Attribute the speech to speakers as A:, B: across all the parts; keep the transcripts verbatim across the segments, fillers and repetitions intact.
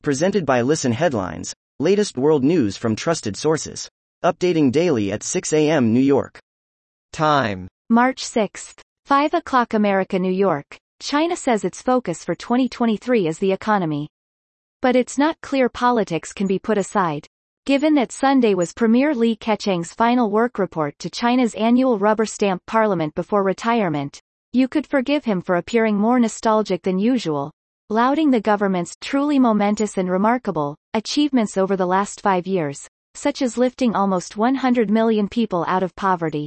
A: Presented by Listen Headlines, latest world news from trusted sources. Updating daily at six a m New York time.
B: March sixth, five o'clock America, New York. China says its focus for twenty twenty-three is the economy. But it's not clear politics can be put aside. Given that Sunday was Premier Li Keqiang's final work report to China's annual rubber stamp parliament before retirement, you could forgive him for appearing more nostalgic than usual, lauding the government's truly momentous and remarkable achievements over the last five years, such as lifting almost one hundred million people out of poverty.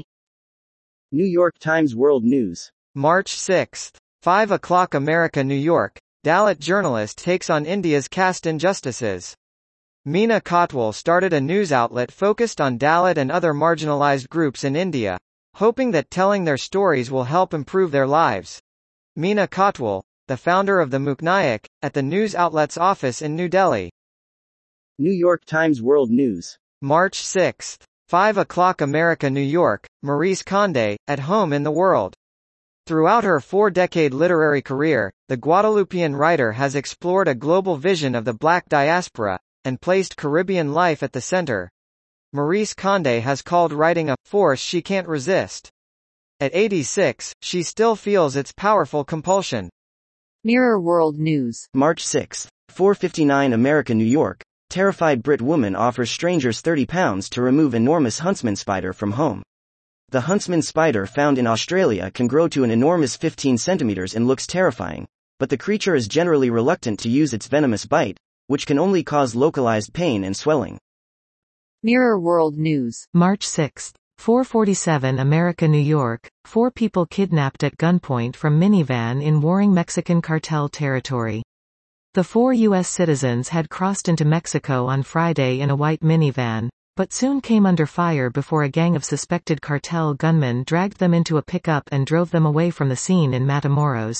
A: New York Times World News.
C: March sixth, five o'clock America, New York. Dalit journalist takes on India's caste injustices. Meena Kotwal started a news outlet focused on Dalit and other marginalized groups in India, hoping that telling their stories will help improve their lives. Meena Kotwal, the founder of the Muknayak, at the news outlet's office in New Delhi.
A: New York Times World News.
C: March sixth, five o'clock America, New York. Maryse Condé, at home in the world. Throughout her four-decade literary career, the Guadeloupean writer has explored a global vision of the Black diaspora, and placed Caribbean life at the center. Maryse Condé has called writing a force she can't resist. At eighty-six, she still feels its powerful compulsion.
D: Mirror World News.
A: March sixth, four fifty-nine America, New York. Terrified Brit woman offers strangers thirty pounds to remove enormous huntsman spider from home. The huntsman spider found in Australia can grow to an enormous fifteen centimeters and looks terrifying, but the creature is generally reluctant to use its venomous bite, which can only cause localized pain and swelling.
D: Mirror World News.
E: March sixth, four forty-seven America, New York. Four people kidnapped at gunpoint from minivan in warring Mexican cartel territory. The four U S citizens had crossed into Mexico on Friday in a white minivan, but soon came under fire before a gang of suspected cartel gunmen dragged them into a pickup and drove them away from the scene in Matamoros.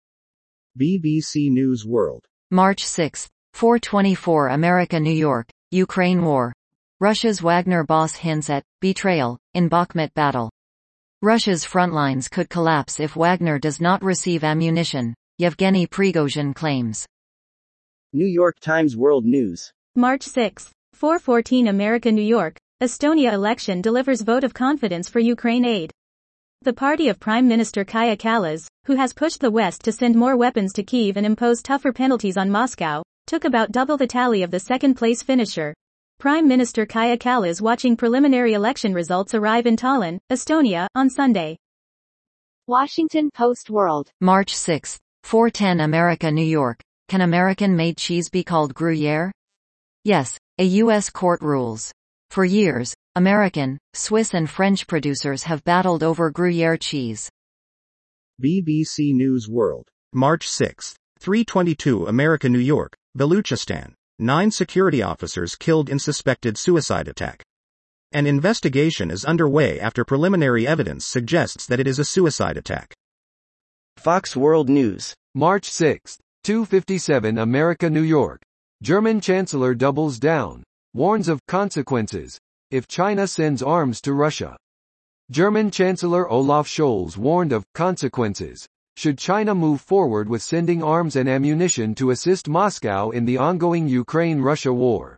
F: B B C News World.
D: March sixth, four twenty-four America, New York. Ukraine war. Russia's Wagner boss hints at betrayal in Bakhmut battle. Russia's front lines could collapse if Wagner does not receive ammunition, Yevgeny Prigozhin claims.
A: New York Times World News.
G: March sixth, four fourteen America, New York. Estonia election delivers vote of confidence for Ukraine aid. The party of Prime Minister Kaja Kallas, who has pushed the West to send more weapons to Kyiv and impose tougher penalties on Moscow, took about double the tally of the second-place finisher. Prime Minister Kaja Kallas watching preliminary election results arrive in Tallinn, Estonia, on Sunday.
B: Washington Post World.
D: March sixth, four ten America, New York. Can American-made cheese be called Gruyere? Yes, a U S court rules. For years, American, Swiss and French producers have battled over Gruyere cheese.
F: B B C News World. March sixth, three twenty-two America, New York. Baluchistan. Nine security officers killed in suspected suicide attack. An investigation is underway after preliminary evidence suggests that it is a suicide attack.
A: Fox World News.
H: March sixth, two fifty-seven America, New York. German Chancellor doubles down, warns of consequences if China sends arms to Russia. German Chancellor Olaf Scholz warned of consequences should China move forward with sending arms and ammunition to assist Moscow in the ongoing Ukraine-Russia war.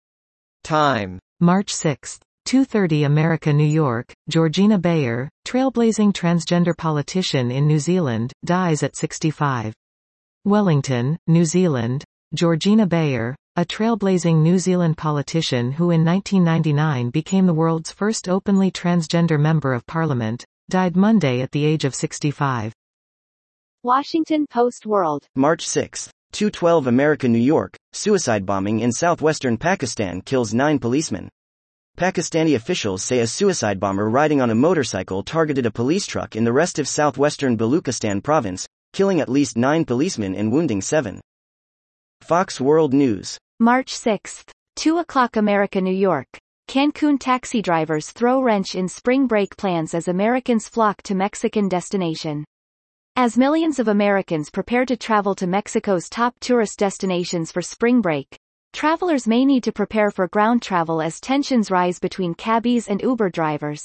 C: Time.
E: March sixth, two thirty America, New York. Georgina Beyer, trailblazing transgender politician in New Zealand, dies at sixty-five. Wellington, New Zealand. Georgina Beyer, a trailblazing New Zealand politician who in nineteen ninety-nine became the world's first openly transgender member of parliament, died Monday at the age of sixty-five.
B: Washington Post World.
A: March sixth, two twelve America, New York. Suicide bombing in southwestern Pakistan kills nine policemen. Pakistani officials say a suicide bomber riding on a motorcycle targeted a police truck in the restive southwestern Baluchistan province, killing at least nine policemen and wounding seven. Fox World News.
B: March sixth, two o'clock America, New York. Cancun taxi drivers throw wrench in spring break plans as Americans flock to Mexican destination. As millions of Americans prepare to travel to Mexico's top tourist destinations for spring break, travelers may need to prepare for ground travel as tensions rise between cabbies and Uber drivers.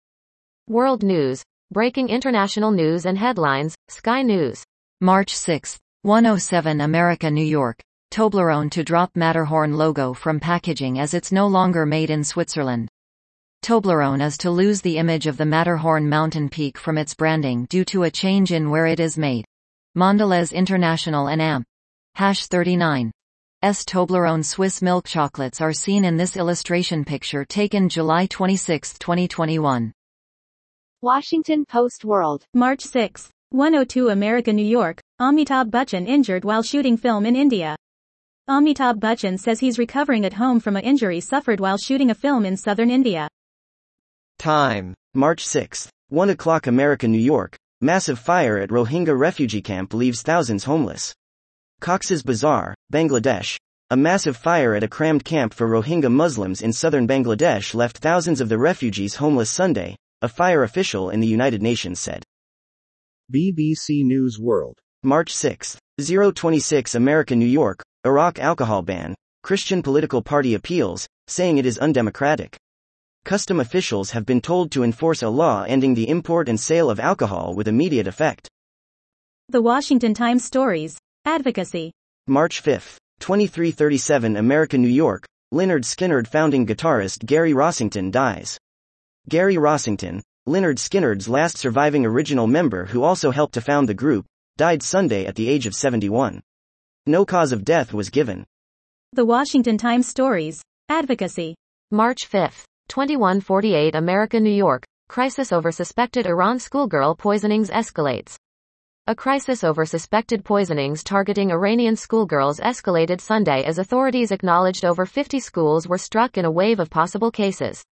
I: World News. Breaking international news and headlines. Sky News.
D: March sixth, one oh seven America, New York. Toblerone to drop Matterhorn logo from packaging as it's no longer made in Switzerland. Toblerone is to lose the image of the Matterhorn mountain peak from its branding due to a change in where it is made. Mondelez International and A M P. Hash thirty-nine. S. Toblerone Swiss milk chocolates are seen in this illustration picture taken July twenty-sixth, twenty twenty-one.
B: Washington Post World.
G: March sixth. one oh two America, New York. Amitabh Bachchan injured while shooting film in India. Amitabh Bachchan says he's recovering at home from an injury suffered while shooting a film in southern India.
C: Time.
A: March sixth. one o'clock America, New York. Massive fire at Rohingya refugee camp leaves thousands homeless. Cox's Bazar, Bangladesh. A massive fire at a crammed camp for Rohingya Muslims in southern Bangladesh left thousands of the refugees homeless Sunday, a fire official in the United Nations said.
F: B B C News World.
A: March sixth. oh twenty-six America, New York. Iraq alcohol ban. Christian political party appeals, saying it is undemocratic. Custom officials have been told to enforce a law ending the import and sale of alcohol with immediate effect.
G: The Washington Times stories. Advocacy.
A: March fifth. twenty-three thirty-seven America, New York. Lynyrd Skynyrd founding guitarist Gary Rossington dies. Gary Rossington, Lynyrd Skynyrd's last surviving original member who also helped to found the group, died Sunday at the age of seventy-one. No cause of death was given.
G: The Washington Times stories. Advocacy.
I: March fifth. twenty-one forty-eight America, New York. Crisis over suspected Iran schoolgirl poisonings escalates. A crisis over suspected poisonings targeting Iranian schoolgirls escalated Sunday as authorities acknowledged over fifty schools were struck in a wave of possible cases.